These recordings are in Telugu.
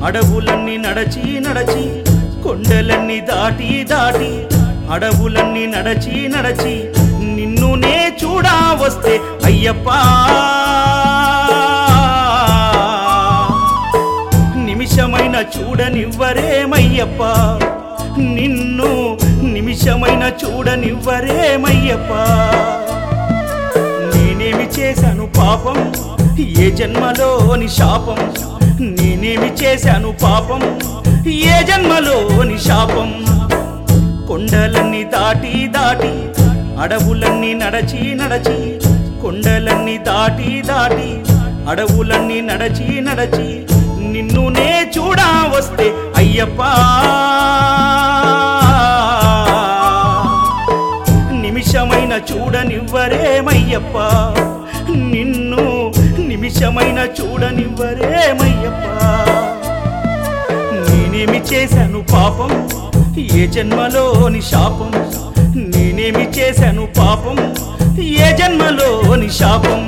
అడవులన్నీ నడచి నడచి కొండలన్నీ దాటి దాటి అడవులన్నీ నడచి నడచి నిన్ను నే చూడా వస్తే అయ్యప్ప నిమిషమైన చూడనివ్వరేమయ్యప్ప నిన్ను నిమిషమైన చూడనివ్వరేమయ్యప్ప నేనేమి చేశాను పాపం ఏ జన్మలోని శాపం నేనేమి చేశాను పాపం ఏ జన్మలోని శాపం కొండలన్నీ దాటి దాటి అడవులన్నీ నడచి నడచి కొండలన్నీ దాటి దాటి అడవులన్నీ నడచి నడచి నిన్ను నే చూడా వస్తే అయ్యప్ప నిమిషమైన చూడనివ్వరేమయ్యప్ప నిన్ను నిమిషమైన చూడనివ్వరేమయ్యప్ప నేనేమి చేశాను పాపం ఏ జన్మలోని శాపం నేనేమి చేశాను పాపం ఏ జన్మలోని శాపం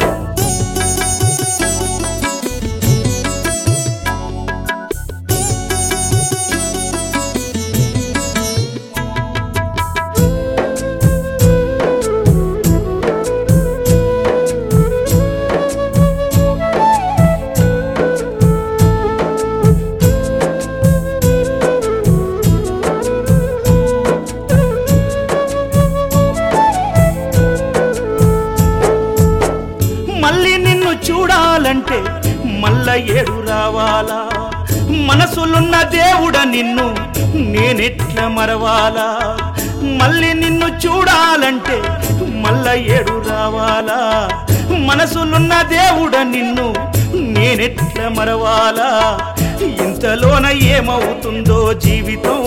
చూడాలంటే మల్ల ఏడు రావాలా మనసులున్న దేవుడ నిన్ను నేనెట్లా మరవాలా మళ్ళీ నిన్ను చూడాలంటే మల్ల ఏడు రావాలా మనసులున్న దేవుడ నిన్ను నేనెట్లా మరవాలా ఇంతలోన ఏమవుతుందో జీవితం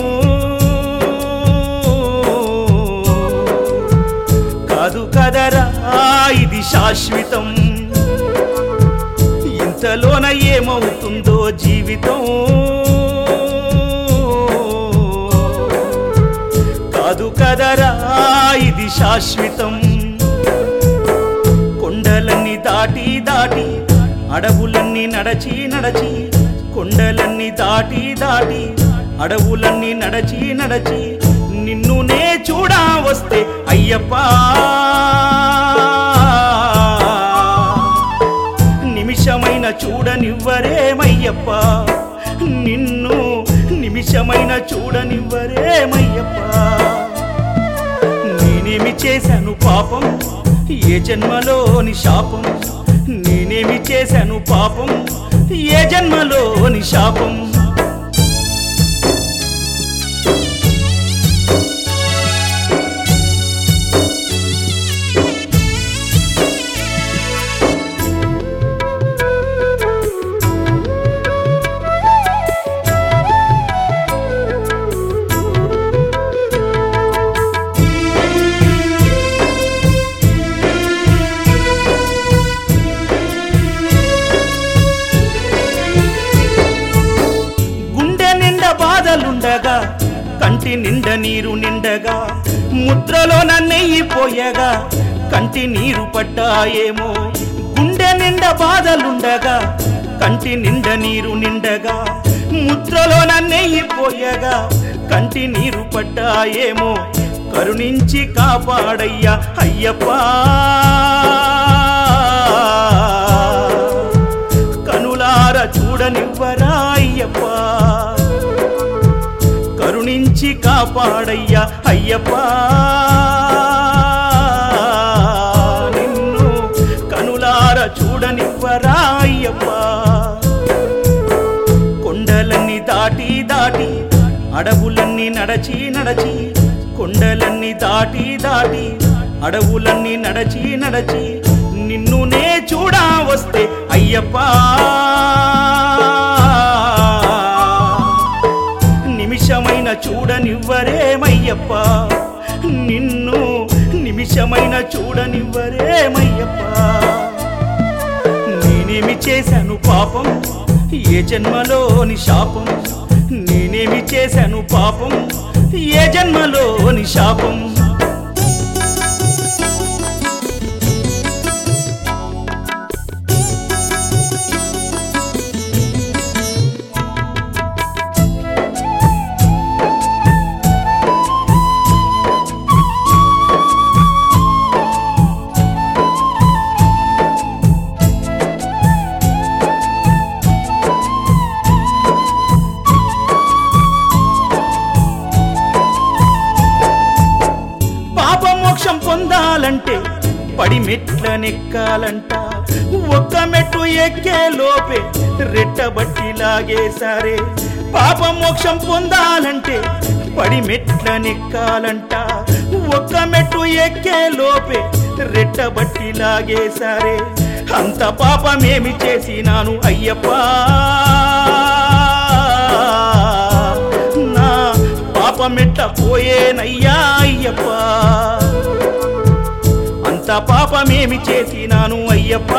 కాదు కదరా ఇది శాశ్వతం ఇంతలోన ఏమవుతుందో జీవితం కాదు కదరా ఇది శాశ్వతం కొండలన్నీ దాటి దాటి అడవులన్నీ నడచి నడచి కొండలన్నీ దాటి దాటి అడవులన్నీ నడచి నడచి నిన్ను నే చూడా వస్తే అయ్యప్ప నిమిషమైన చూడనివ్వరేమయ్యప్ప నిన్ను నిమిషమైన చూడనివ్వరేమయ్యప్ప నేనేమి చేశాను పాపం ఏ జన్మలోని శాపం నేనేమి చేశాను పాపం ఏ జన్మలోని శాపం బాధలుండగా కంటి నిండ నీరు నిండగా ముద్రలో నన్నెయ్యిపోయగా కంటి నీరు పడ్డాయేమో గుండె నిండ బాధలుండగా కంటి నిండ నీరు నిండగా ముద్రలో నన్నెయ్యిపోయగా కంటి నీరు పడ్డాయేమో కరుణించి కాపాడయ్యా అయ్యప్ప కనులార చూడనివ్వరా అయ్యప్ప కరుణించి కాపాడయ్యా అయ్యప్ప నిన్ను కనులార చూడనివ్వరా అయ్యప్ప కొండలన్నీ దాటి దాటి అడవులన్నీ నడచి నడచి కొండలన్నీ దాటి దాటి అడవులన్నీ నడచి నడచి నిన్ను నే చూడా వస్తే అయ్యప్ప నిమిషమైన చూడనివ్వరేమయ్యప్ప నిన్ను నిమిషమైన చూడనివ్వరేమయ్యప్ప నేనేమి చేశాను పాపం ఏ జన్మలోని శాపం నేనేమి చేశాను పాపం ఏ జన్మలోని శాపం పడి మెట్లనెక్కాలంట ఒక్క మెట్టు ఎక్కే లోపే రెట్టబట్టి లాగేశారే పాప మోక్షం పొందాలంటే పడి మెట్లనెక్కాలంట ఒక్క మెట్టు ఎక్కే లోపే రెట్టబట్టి లాగేశారే అంత పాపమేమి చేసినాను అయ్యప్ప నా పాపమెట్ల పోయేనయ్యా అయ్యప్ప అంత పాపమేమి చేసినాను అయ్యప్ప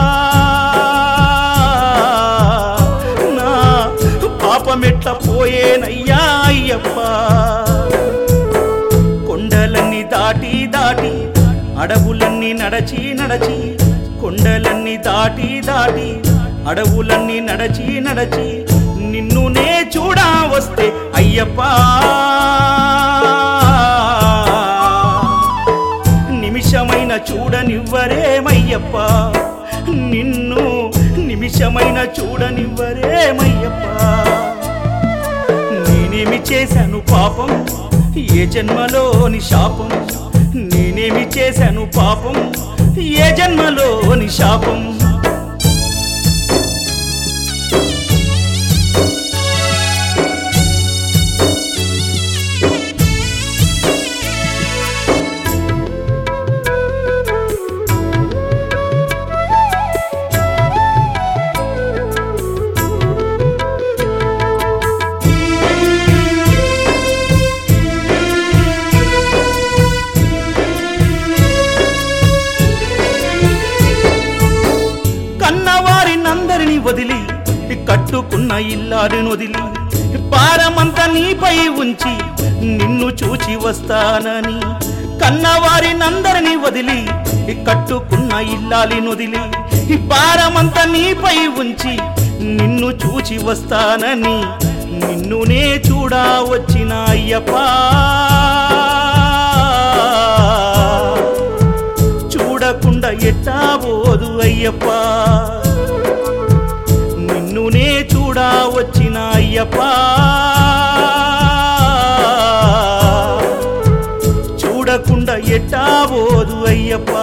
నా పాపమెట్ల పోయేనయ్యా అయ్యప్ప కొండలన్నీ దాటి దాటి అడవులన్నీ నడచి నడచి కొండలన్నీ దాటి దాటి అడవులన్నీ నడచి నడచి నిన్ను నే చూడా వస్తే అయ్యప్ప నిమిషమైన చూడనివ్వరేమయ్యప్ప నిన్ను నిమిషమైన చూడనివ్వరేమయ్యప్ప నేనేమి చేశాను పాపం ఏ జన్మలోని శాపం నేనేమి చేశాను పాపం ఏ జన్మలోని శాపం వదిలి కట్టుకున్న ఇల్లారిని వదిలి పారమంతా నీపై ఉంచి నిన్ను చూచి వస్తానని కన్నవారినందరిని వదిలి కట్టుకున్న ఇల్లాలిని వదిలి పారమంతా నీపై ఉంచి నిన్ను చూచి వస్తానని నిన్ను నే చూడా వచ్చిన అయ్యప్ప చూడకుండా ఎట్టా పోదు అయ్యప్ప నిన్నునే చూడా వచ్చిన అయ్యప్ప చూడకుండా ఎట్టా పోదు అయ్యప్ప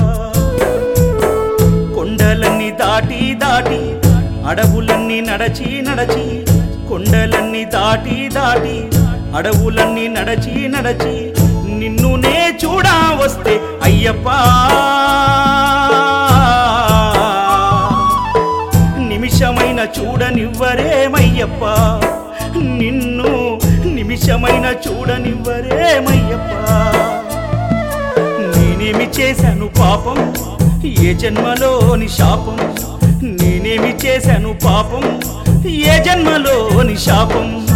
కొండలన్నీ దాటి దాటి అడవులన్నీ నడచి నడచి కొండలన్నీ దాటి దాటి అడవులన్నీ నడచి నడచి నిన్ను నే చూడా వస్తే అయ్యప్ప నిమిషమైన చూడనివ్వరేమయ్యప్ప నిన్ను నిమిషమైన చూడనివ్వరేమయ్యప్ప నేనేమి చేశాను పాపం ఏ జన్మలోని శాపం నేనేమి చేశాను పాపం ఏ జన్మలోని శాపం